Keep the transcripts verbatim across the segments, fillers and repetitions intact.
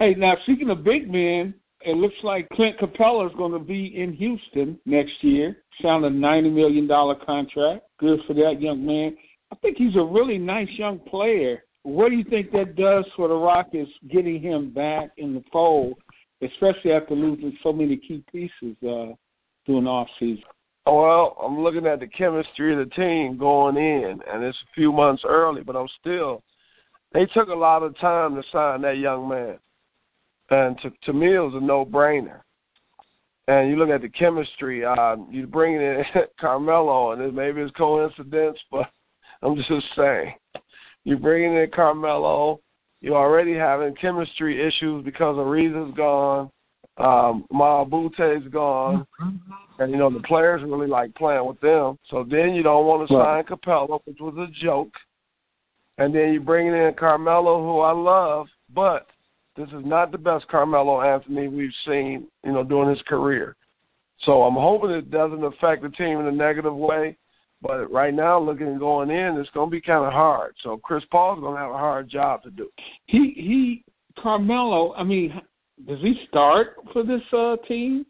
Hey, now speaking of big men, it looks like Clint Capella is going to be in Houston next year. Signed a ninety million dollars contract. Good for that young man. I think he's a really nice young player. What do you think that does for the Rockets getting him back in the fold, especially after losing so many key pieces uh, during the offseason? Well, I'm looking at the chemistry of the team going in, and it's a few months early, but I'm still – they took a lot of time to sign that young man. And to, to me, it was a no-brainer. And you look at the chemistry, uh, you bring in Carmelo, and it, maybe it's coincidence, but I'm just saying. You're bringing in Carmelo. You're already having chemistry issues because Ariza's gone. Um, Maabute's gone. And, you know, the players really like playing with them. So then you don't want to sign Capella, which was a joke. And then you're bringing in Carmelo, who I love, but this is not the best Carmelo Anthony we've seen, you know, during his career. So I'm hoping it doesn't affect the team in a negative way. But right now, looking and going in, it's going to be kind of hard. So Chris Paul's going to have a hard job to do. He, he, Carmelo, I mean, does he start for this uh, team?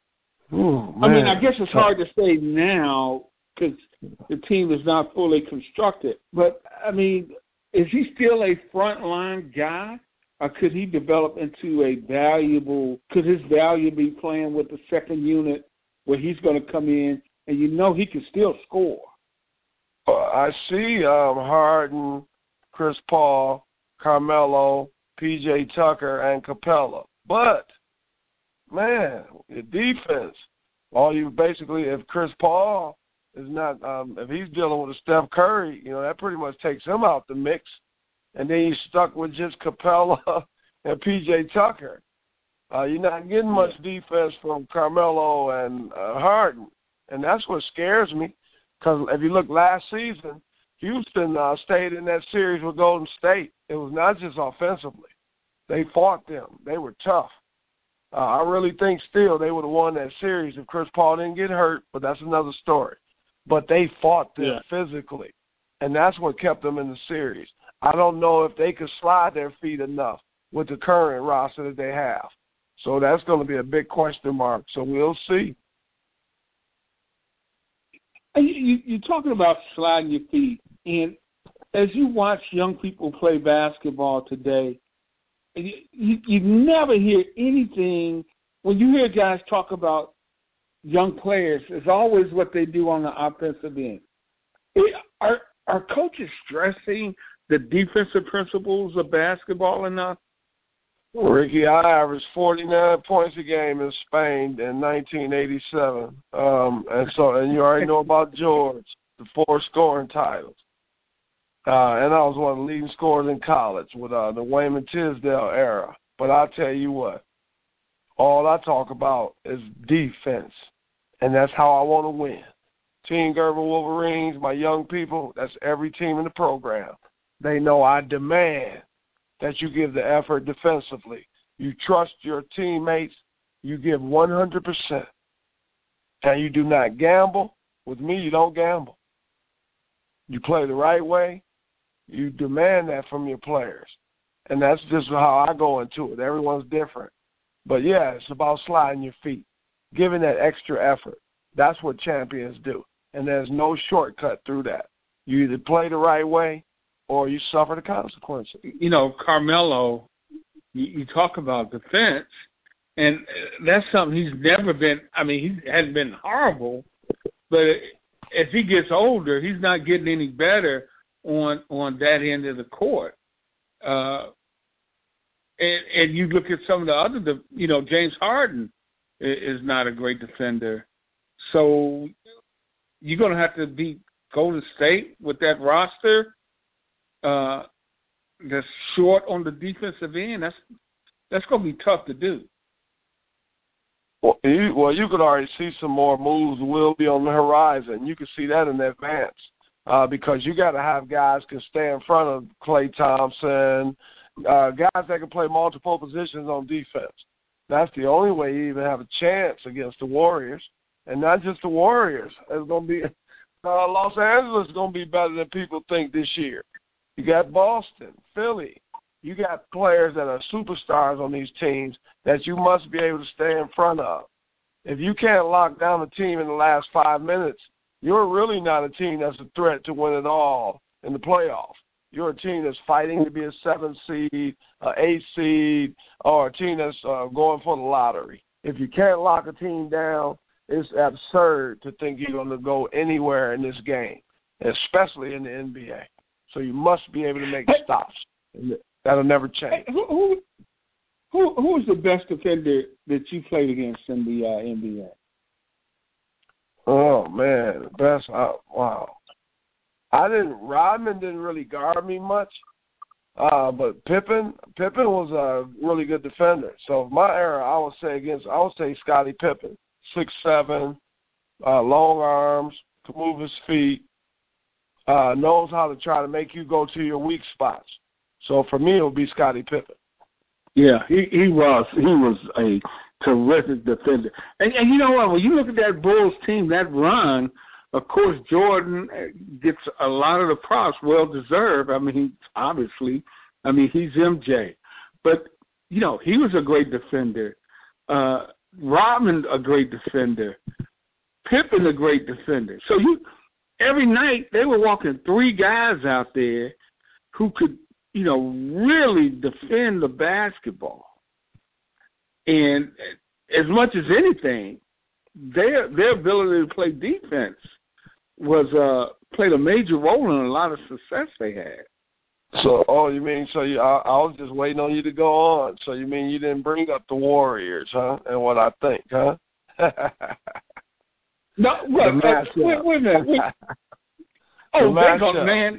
Ooh, I mean, I guess it's hard to say now because the team is not fully constructed. But, I mean, is he still a frontline guy? Or could he develop into a valuable – could his value be playing with the second unit where he's going to come in and you know he can still score? Uh, I see um, Harden, Chris Paul, Carmelo, P J Tucker, and Capella. But, man, the defense, all you basically – if Chris Paul is not um, – if he's dealing with a Steph Curry, you know, that pretty much takes him out the mix. And then you're stuck with just Capella and P J Tucker. Uh, you're not getting much defense from Carmelo and uh, Harden. And that's what scares me because if you look last season, Houston uh, stayed in that series with Golden State. It was not just offensively. They fought them. They were tough. Uh, I really think still they would have won that series if Chris Paul didn't get hurt, but that's another story. But they fought them yeah. physically, and that's what kept them in the series. I don't know if they could slide their feet enough with the current roster that they have. So that's going to be a big question mark. So we'll see. You, you're talking about sliding your feet. And as you watch young people play basketball today, you, you, you never hear anything. When you hear guys talk about young players, it's always what they do on the offensive end. It, are, are coaches stressing the defensive principles of basketball enough? Ricky, I averaged forty-nine points a game in Spain in nineteen eighty-seven. Um, and so, and you already know about George, the four scoring titles. Uh, and I was one of the leading scorers in college with uh, the Wayman Tisdale era. But I'll tell you what, all I talk about is defense. And that's how I want to win. Team Gerber Wolverines, my young people, that's every team in the program. They know I demand that you give the effort defensively. You trust your teammates. You give one hundred percent. And you do not gamble. With me, you don't gamble. You play the right way. You demand that from your players. And that's just how I go into it. Everyone's different. But, yeah, it's about sliding your feet, giving that extra effort. That's what champions do. And there's no shortcut through that. You either play the right way or you suffer the consequences. You know, Carmelo, you, you talk about defense, and that's something he's never been – I mean, he hasn't been horrible, but as he gets older, he's not getting any better on on that end of the court. Uh, and, and you look at some of the other – you know, James Harden is not a great defender. So you're going to have to beat Golden State with that roster uh, that's short on the defensive end. That's that's going to be tough to do. Well you, well, you could already see some more moves will be on the horizon. You can see that in advance uh, because you got to have guys can stay in front of Klay Thompson, uh, guys that can play multiple positions on defense. That's the only way you even have a chance against the Warriors. And not just the Warriors. It's going to be uh, Los Angeles is going to be better than people think this year. You got Boston, Philly, you got players that are superstars on these teams that you must be able to stay in front of. If you can't lock down a team in the last five minutes, you're really not a team that's a threat to win it all in the playoffs. You're a team that's fighting to be a seventh seed, an eighth seed, or a team that's uh, going for the lottery. If you can't lock a team down, it's absurd to think you're going to go anywhere in this game, especially in the N B A. So you must be able to make hey, stops. That'll never change. Hey, who, who who who is the best defender that you played against in the uh, N B A? Oh man, the best. Uh, wow. I didn't. Rodman didn't really guard me much, uh, but Pippen, Pippen was a really good defender. So my era, I would say against, I would say Scottie Pippen, six seven, uh, long arms, can move his feet, uh, knows how to try to make you go to your weak spots. So for me, it would be Scottie Pippen. Yeah, he, he was he was a terrific defender. And, and you know what? When you look at that Bulls team, that run. Of course, Jordan gets a lot of the props, well deserved. I mean, obviously, I mean he's M J, but you know he was a great defender. Uh, Rodman, a great defender. Pippen, a great defender. So you every night they were walking three guys out there who could, you know, really defend the basketball. And as much as anything, their their ability to play defense was uh, played a major role in a lot of success they had. So, oh, you mean so? You, I, I was just waiting on you to go on. So you mean you didn't bring up the Warriors, huh? And what I think, huh? No, what? Uh, wait, wait a minute. Wait. Oh, they go, man.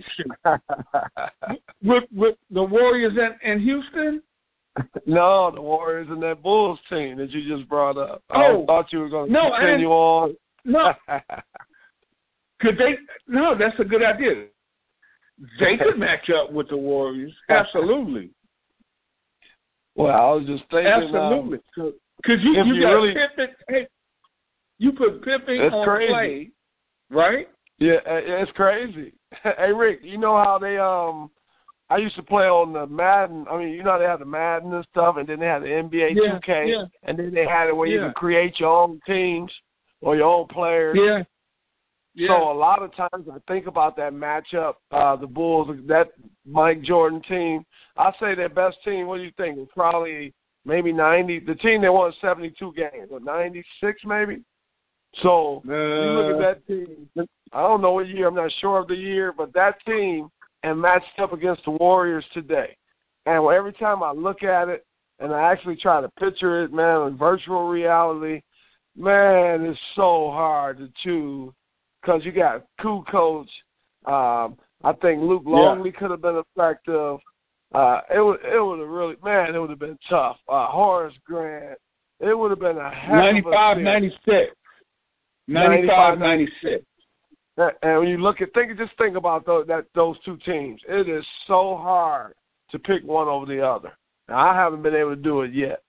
with with the Warriors and, and Houston. No, the Warriors and that Bulls team that you just brought up. Oh, I thought you were going to no, continue on. No. Could they? No, that's a good idea. They could match up with the Warriors. Absolutely. Well, I was just thinking. Absolutely. Because um, you, you, you got really, Pippen. Hey, you put Pippen on crazy. Play, right? Yeah, it's crazy. Hey, Rick, you know how they um. I used to play on the Madden. I mean, you know they had the Madden and stuff, and then they had the N B A yeah, two K, yeah. and then they had it where yeah. you can create your own teams or your own players. Yeah. yeah. So a lot of times I think about that matchup, uh, the Bulls, that Mike Jordan team. I say their best team, what do you think? It's probably maybe ninety. The team that won seventy-two games, or ninety-six maybe? So uh, you look at that team. I don't know what year. I'm not sure of the year, but that team and matched up against the Warriors today. And every time I look at it and I actually try to picture it, man, in virtual reality, man, it's so hard to choose because you got cool coach. Um, I think Luke Longley yeah. could have been effective. Uh, it would it would have really, man, it would have been tough. Uh, Horace Grant, it would have been a heck ninety-five, of a ninety-six. ninety-five, ninety-six. And when you look at, think, just think about those, that, those two teams. It is so hard to pick one over the other. Now, I haven't been able to do it yet.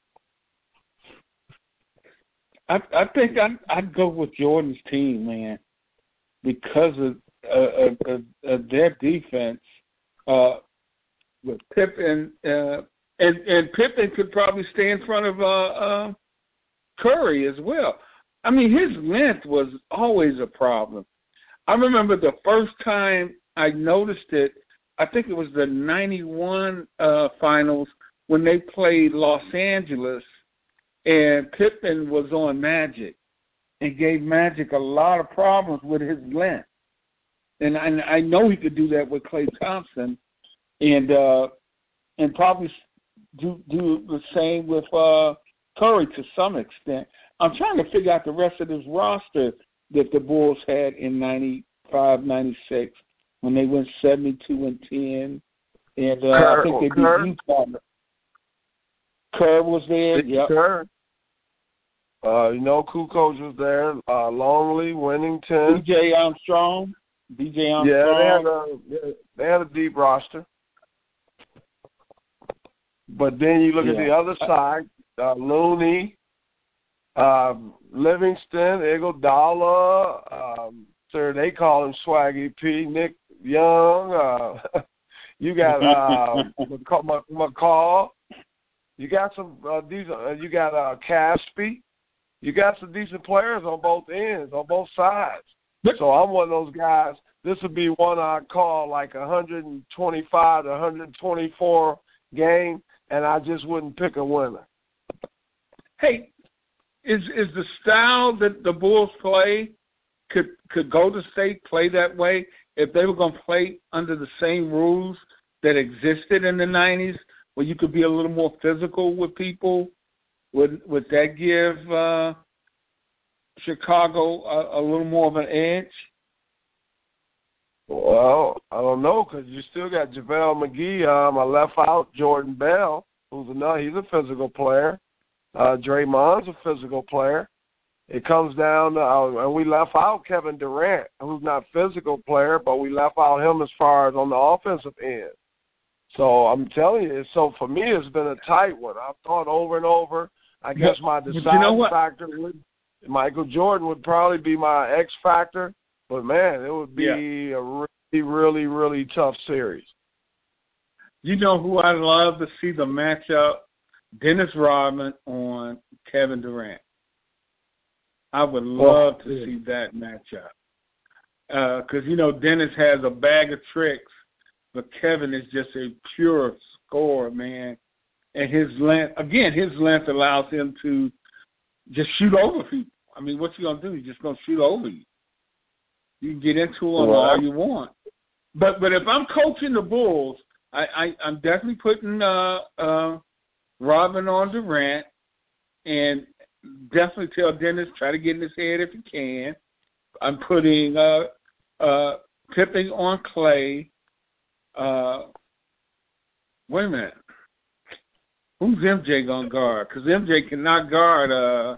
I, I think I'd, I'd go with Jordan's team, man, because of, uh, of, of their defense. Uh, with Pippen, uh, and and Pippen could probably stay in front of uh, uh, Curry as well. I mean, his length was always a problem. I remember the first time I noticed it, I think it was the ninety-one uh, finals when they played Los Angeles, and Pippen was on Magic and gave Magic a lot of problems with his length. And I, I know he could do that with Klay Thompson and uh, and probably do, do the same with uh, Curry to some extent. I'm trying to figure out the rest of this roster that the Bulls had in ninety-five, ninety-six when they went seventy-two and ten. And uh, Kerr, I think they beat Kerr. Utah. Kerr was there. Yeah. Kerr. Uh, you know, Kukoc was there. Uh, Longley, Winnington. B J Armstrong. B J Armstrong. Yeah, they had a, they had a deep roster. But then you look yeah. at the other side, uh, Looney, uh, Livingston, Iguodala, um, sir, they call him Swaggy P, Nick Young. Uh, You got uh, McCall, McCall. You got some uh, decent. Uh, you got uh, Caspi. You got some decent players on both ends, on both sides. So I'm one of those guys. This would be one I'd call like a one twenty-five to one twenty-four game, and I just wouldn't pick a winner. Hey, is is the style that the Bulls play, could could Golden State play that way if they were going to play under the same rules that existed in the nineties, where you could be a little more physical with people? Would would that give uh, Chicago a, a little more of an edge? Well, I don't know, because you still got JaVale McGee. Um, I left out Jordan Bell, who's another. He's a physical player. Uh, Draymond's a physical player. It comes down to, uh, and we left out Kevin Durant, who's not a physical player, but we left out him as far as on the offensive end. So I'm telling you, so for me, it's been a tight one. I've thought over and over. I guess my deciding you know factor would, Michael Jordan would probably be my X factor, but man, it would be yeah. a really, really, really tough series. You know who I'd love to see the matchup? Dennis Rodman on Kevin Durant. I would love oh, to yeah. see that matchup. Because, uh, you know, Dennis has a bag of tricks, but Kevin is just a pure scorer, man. And his length, again, his length allows him to just shoot over people. I mean, what's he going to do? He's just going to shoot over you. You can get into him well, all you want. But but if I'm coaching the Bulls, I, I, I'm definitely putting uh, uh, Rodman on Durant, and definitely tell Dennis, try to get in his head if you can. I'm putting uh, uh, Pippen on Clay. Uh, wait a minute. Who's M J going to guard? Because M J cannot guard. Uh,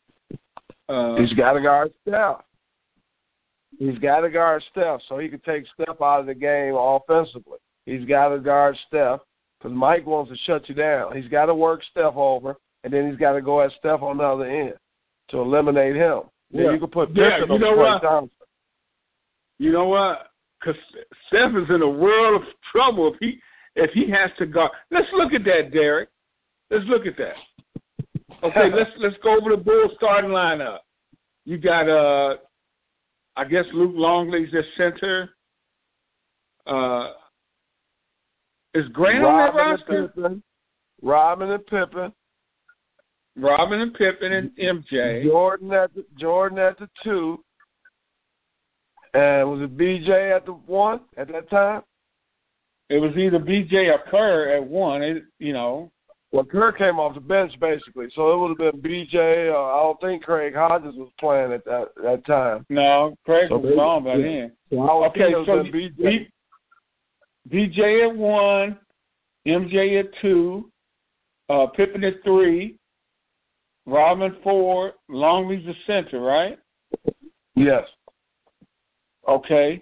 uh, He's got to guard Steph. He's got to guard Steph so he can take Steph out of the game offensively. He's got to guard Steph because Mike wants to shut you down. He's got to work Steph over, and then he's got to go at Steph on the other end to eliminate him. Yeah. Then you can put yeah, Pippen you know on what? Thompson. You know what? Because Steph is in a world of trouble if he if he has to guard. Let's look at that, Derek. Let's look at that. Okay, let's let's go over the Bulls starting lineup. You got uh, I guess Luke Longley's at center. Uh, is Grant on that roster? Pippen, Robin and Pippen. Robin and Pippen and M J. Jordan at the Jordan at the two. And was it B J at the one at that time? It was either B J or Kerr at one. It, you know. Well, Kerr came off the bench basically, so it would have been B J. Uh, I don't think Craig Hodges was playing at that that time. No, Craig so was gone by then. So okay, so B J. B J at one, M J at two, uh, Pippen at three, Rodman four, Longley's the center, right? Yes. Okay.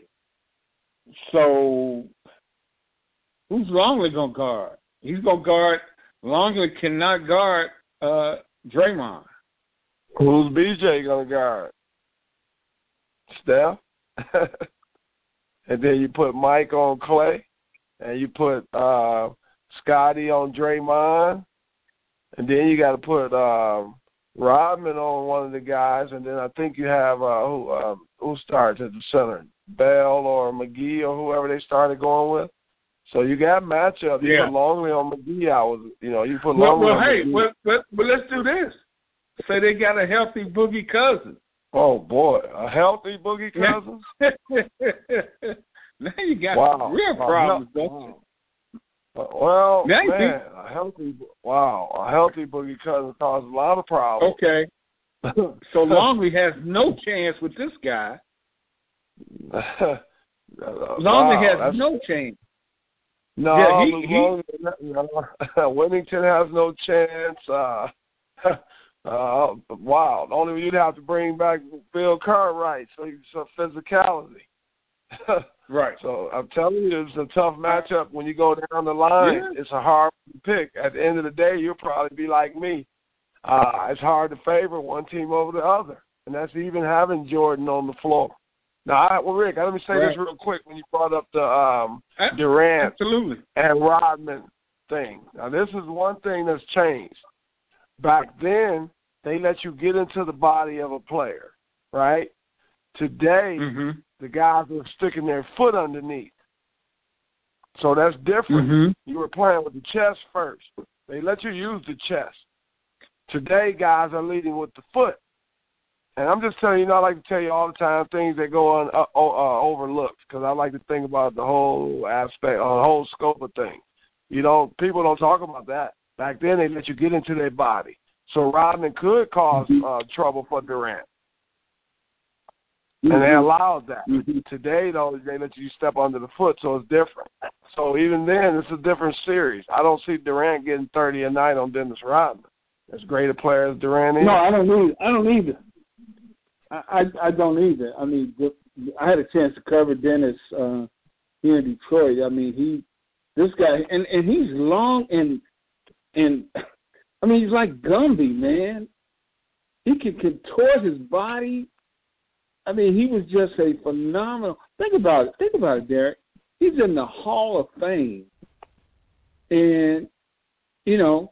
So who's Longley gonna guard? He's gonna guard. Longley cannot guard uh, Draymond. Who's B J gonna guard? Steph. And then you put Mike on Clay, and you put uh, Scotty on Draymond, and then you got to put um, Rodman on one of the guys, and then I think you have uh, who uh, who starts at the center, Bell or McGee or whoever they started going with. So you got matchup. You yeah. put Longley on McGee. I was, you know, you put well, Longley well, on hey, McGee. Well, well, well, let's do this. Say they got a healthy Boogie Cousins. Oh boy, a healthy Boogie Cousins. Now you got wow. real problems, wow. don't you? Well, now man, you a healthy wow, a healthy Boogie Cousins causes a lot of problems. Okay. So Longley has no chance with this guy. Longley wow, has no chance. No, yeah, he, he, Longley, no, Whittington has no chance. Uh, uh, wow, only you'd have to bring back Bill Cartwright, so he's a physicality. Right. So I'm telling you, it's a tough matchup when you go down the line. Yeah. It's a hard pick. At the end of the day, you'll probably be like me. Uh, it's hard to favor one team over the other, and that's even having Jordan on the floor. Now, I, well, Rick, let me say right. this real quick when you brought up the um, A- Durant Absolutely. and Rodman thing. Now, this is one thing that's changed. Back then, they let you get into the body of a player, right? Today, mm-hmm. the guys are sticking their foot underneath. So that's different. Mm-hmm. You were playing with the chest first. They let you use the chest. Today, guys are leading with the foot. And I'm just telling you, you know, I like to tell you all the time things that go on uh, uh, overlooked because I like to think about the whole aspect, uh, the whole scope of things. You know, people don't talk about that. Back then, they let you get into their body. So Rodman could cause uh, trouble for Durant. And they allowed that. Mm-hmm. Today, though, they let you step under the foot, so it's different. So even then, it's a different series. I don't see Durant getting thirty a night on Dennis Rodman. As great a player as Durant is. No, I don't need. I don't either. I, I I don't either. I mean, I had a chance to cover Dennis uh, here in Detroit. I mean, he, this guy, and, and he's long and and I mean, he's like Gumby, man. He can contort his body. I mean, he was just a phenomenal. Think about it. Think about it, Derek. He's in the Hall of Fame, and you know,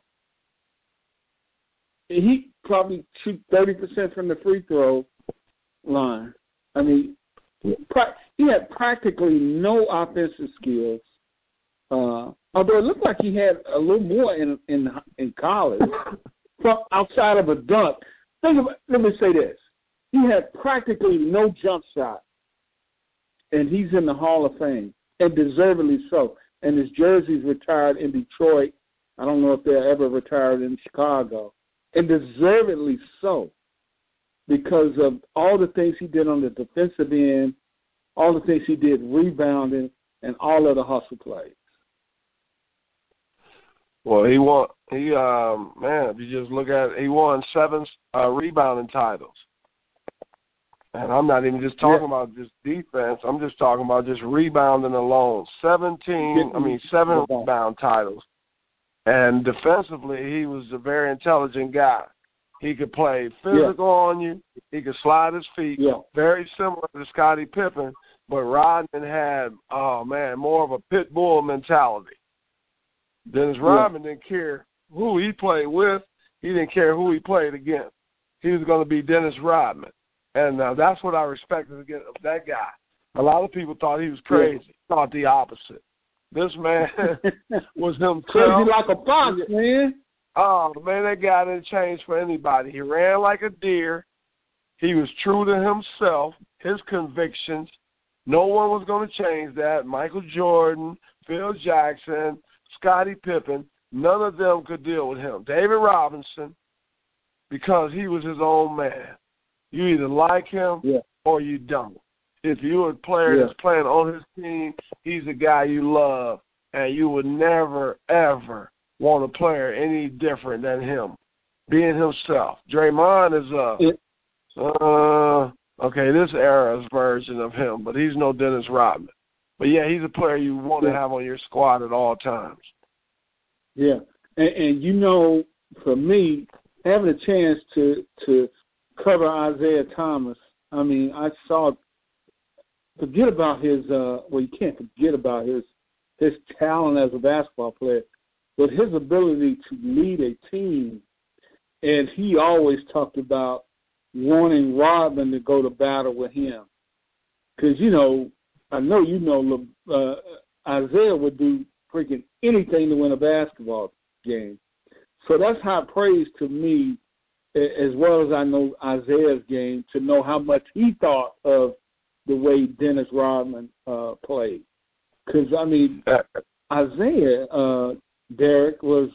he probably shoot thirty percent from the free throw line. I mean, he had practically no offensive skills. Uh, although it looked like he had a little more in in in college, from outside of a dunk. Think about, let me say this: he had practically no jump shot, and he's in the Hall of Fame, and deservedly so. And his jersey's retired in Detroit. I don't know if they're ever retired in Chicago, and deservedly so, because of all the things he did on the defensive end, all the things he did rebounding, and all of the hustle plays. Well, he won. He um man, if you just look at it, he won seven uh, rebounding titles, and I'm not even just talking yeah. about just defense. I'm just talking about just rebounding alone. Seventeen, I mean, seven rebound titles, and defensively, he was a very intelligent guy. He could play physical yeah. on you. He could slide his feet. Yeah. Very similar to Scottie Pippen, but Rodman had, oh man, more of a pit bull mentality. Dennis Rodman yeah. didn't care who he played with. He didn't care who he played against. He was going to be Dennis Rodman. And uh, that's what I respected of that guy. A lot of people thought he was crazy. Yeah. Thought the opposite. This man was himself. Crazy like a fox, man. Oh, man, that guy didn't change for anybody. He ran like a deer. He was true to himself, his convictions. No one was going to change that. Michael Jordan, Phil Jackson, Scottie Pippen, none of them could deal with him. David Robinson, because he was his own man. You either like him yeah. or you don't. If you're a player yeah. that's playing on his team, he's a guy you love, and you would never, ever want a player any different than him, being himself. Draymond is a, yeah. uh, okay, this era's version of him, but he's no Dennis Rodman. But, yeah, he's a player you want yeah. to have on your squad at all times. Yeah, and, and you know, for me, having a chance to to cover Isaiah Thomas, I mean, I saw, forget about his, uh, well, you can't forget about his his talent as a basketball player, but his ability to lead a team. And he always talked about wanting Rodman to go to battle with him. Because, you know, I know you know uh, Isaiah would do freaking anything to win a basketball game. So that's high praise to me, as well as I know Isaiah's game, to know how much he thought of the way Dennis Rodman uh, played. Because, I mean, Isaiah, uh, Derek, was,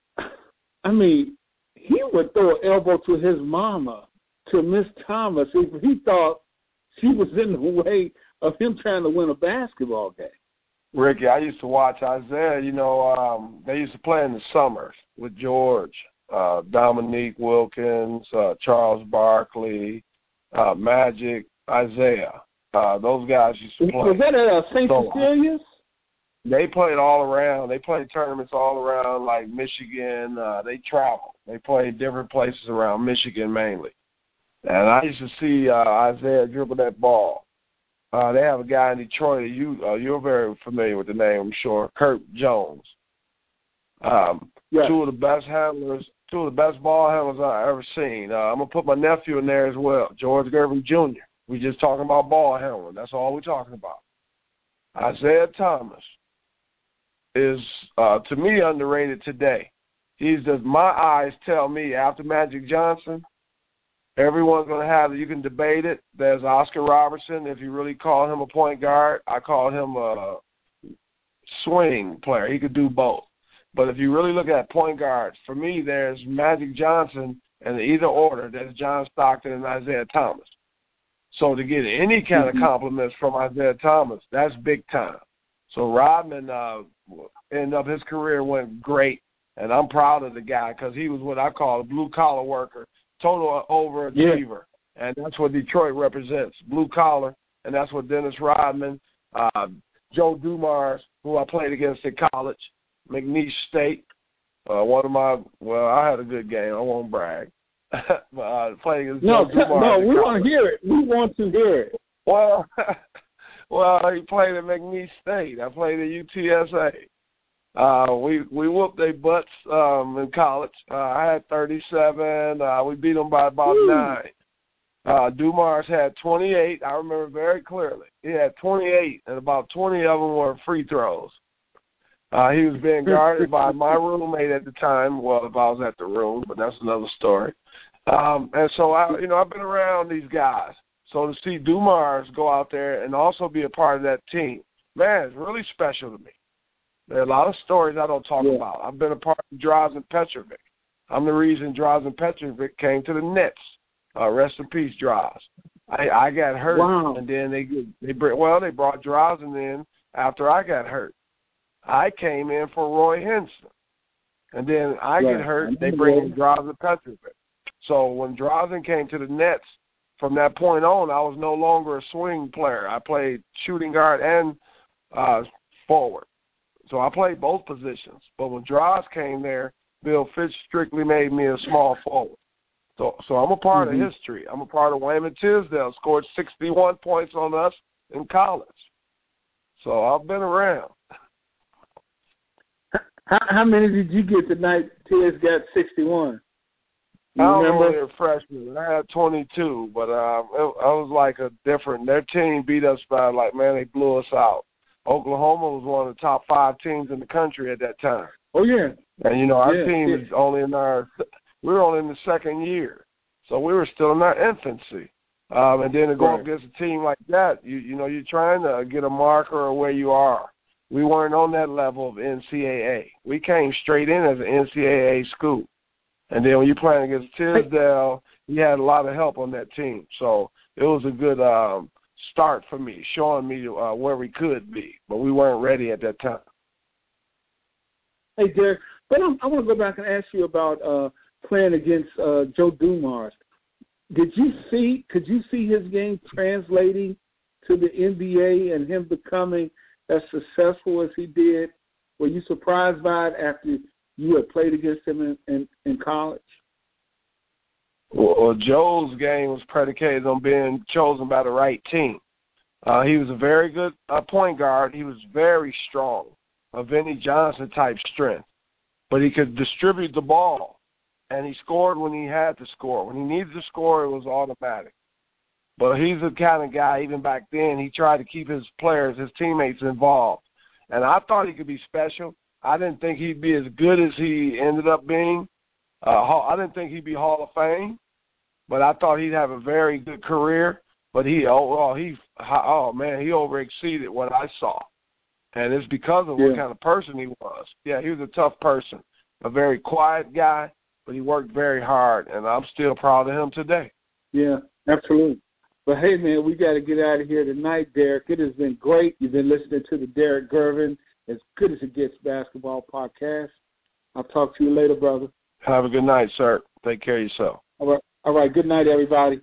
I mean, he would throw an elbow to his mama, to Miss Thomas, if he thought she was in the way of him trying to win a basketball game. Ricky, I used to watch Isaiah. You know, um, they used to play in the summers with George, uh, Dominique Wilkins, uh, Charles Barkley, uh, Magic, Isaiah. Uh, those guys used to play. Was that at uh, Saint So, Cecilia's? They played all around. They played tournaments all around, like Michigan. Uh, they traveled. They played different places around Michigan mainly. And I used to see uh, Isaiah dribble that ball. Uh, they have a guy in Detroit. You uh, you're very familiar with the name, I'm sure. Kurt Jones. Um, yes. Two of the best handlers, two of the best ball handlers I've ever seen. Uh, I'm gonna put my nephew in there as well, George Gervin Junior We just talking about ball handling. That's all we're talking about. Isaiah Thomas is, uh, to me, underrated today. He's just, my eyes tell me, after Magic Johnson, everyone's going to have it. You can debate it. There's Oscar Robertson. If you really call him a point guard, I call him a swing player. He could do both. But if you really look at point guards, for me, there's Magic Johnson, and in either order, there's John Stockton and Isaiah Thomas. So to get any kind of compliments from Isaiah Thomas, that's big time. So Rodman, uh, ended up, his career went great, and I'm proud of the guy because he was what I call a blue-collar worker, total overachiever, yeah. And that's what Detroit represents, blue-collar, and that's what Dennis Rodman, uh, Joe Dumars, who I played against at college, McNeese State, uh, one of my, well, I had a good game. I won't brag. but, uh, playing against no, Joe Dumars. No, we want to hear it. We want to hear it. Well, well, he played at McNeese State. I played at U T S A. Uh, we we whooped their butts um, in college. Uh, I had thirty-seven. Uh, we beat them by about Woo. nine. Uh, Dumars had twenty-eight. I remember very clearly. He had twenty-eight, and about twenty of them were free throws. Uh, he was being guarded by my roommate at the time. Well, if I was at the room, but that's another story. Um, and so, I, you know, I've been around these guys. So to see Dumars go out there and also be a part of that team, man, it's really special to me. There are a lot of stories I don't talk yeah. about. I've been a part of Drazen Petrovic. I'm the reason Drazen Petrovic came to the Nets. Uh, rest in peace, Drazen. I, I got hurt, wow. and then they they well they brought Drazen in after I got hurt. I came in for Roy Henson, and then I right. get hurt. They bring in Drazen Petrovic. So when Drazen came to the Nets, from that point on, I was no longer a swing player. I played shooting guard and uh, forward. So I played both positions. But when Drazen came there, Bill Fitch strictly made me a small forward. So so I'm a part mm-hmm. of history. I'm a part of Wayman Tisdale, scored sixty-one points on us in college. So I've been around. How, how many did you get tonight? Tiz got sixty-one. You I remember? was only a freshman. I had twenty-two, but um, it, I was like a different. Their team beat us by like, man, they blew us out. Oklahoma was one of the top five teams in the country at that time. Oh yeah, and you know our yeah, team yeah. is only in our. We were only in the second year, so we were still in our infancy. Um, and then to go right. up against a team like that, you you know, you're trying to get a marker of where you are. We weren't on that level of N C double A. We came straight in as an N C double A school. And then when you're playing against Tisdale, you had a lot of help on that team. So it was a good um, start for me, showing me uh, where we could be. But we weren't ready at that time. Hey, Derek, but I'm, I want to go back and ask you about uh, playing against uh, Joe Dumars. Did you see, could you see his game translating to the N B A and him becoming as successful as he did? Were you surprised by it after you had played against him in, in, in college? Well, Joe's game was predicated on being chosen by the right team. Uh, he was a very good uh, point guard. He was very strong, a Vinnie Johnson-type strength. But he could distribute the ball, and he scored when he had to score. When he needed to score, it was automatic. But he's the kind of guy, even back then, he tried to keep his players, his teammates involved. And I thought he could be special. I didn't think he'd be as good as he ended up being. Uh, I didn't think he'd be Hall of Fame, but I thought he'd have a very good career. But he, oh, he, oh man, he overexceeded what I saw, and it's because of yeah. what kind of person he was. Yeah, he was a tough person, a very quiet guy, but he worked very hard, and I'm still proud of him today. Yeah, absolutely. But hey, man, we got to get out of here tonight, Derek. It has been great. You've been listening to the Derek Gervin As Good as It Gets basketball podcast. I'll talk to you later, brother. Have a good night, sir. Take care of yourself. All right. All right. Good night, everybody.